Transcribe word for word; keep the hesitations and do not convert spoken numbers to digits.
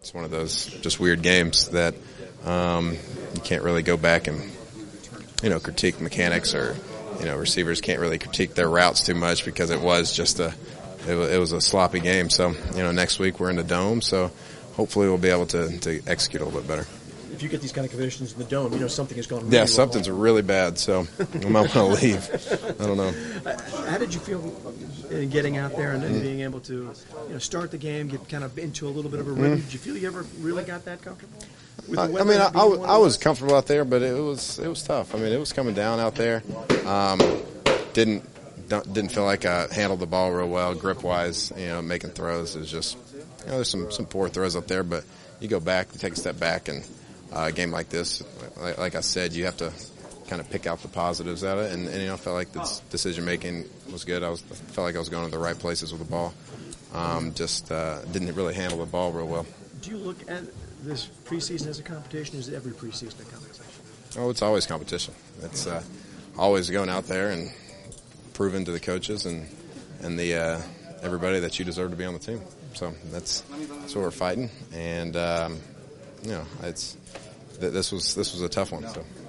it's one of those just weird games that um, you can't really go back and, you know, critique mechanics, or, you know, receivers can't really critique their routes too much because it was just a it was, it was a sloppy game. So, you know, next week we're in the Dome, so hopefully we'll be able to, to execute a little bit better. If you get these kind of conditions in the Dome, you know something has gone really Yeah, wrong. something's really bad, so I might want to leave. I don't know. How did you feel in getting out there and, and mm. being able to, you know, start the game, get kind of into a little bit of a rhythm? Mm. Did you feel you ever really got that comfortable? With the I, I mean, I, I, I was comfortable out there, but it was it was tough. I mean, it was coming down out there. Um, didn't don't, didn't feel like I handled the ball real well, grip wise. You know, making throws is just, you know, there's some some poor throws out there, but you go back, you take a step back, and uh, a game like this, like, like I said, you have to kind of pick out the positives out of it, and, and you know, I felt like the decision making was good. I was felt like I was going to the right places with the ball. Um, just uh, didn't really handle the ball real well. Do you look at this preseason as a competition? Is every preseason a competition? Oh, it's always competition. It's uh, always going out there and proving to the coaches and and the uh, everybody that you deserve to be on the team. So that's that's what we're fighting, and um, you know, it's th- this was this was a tough one. So.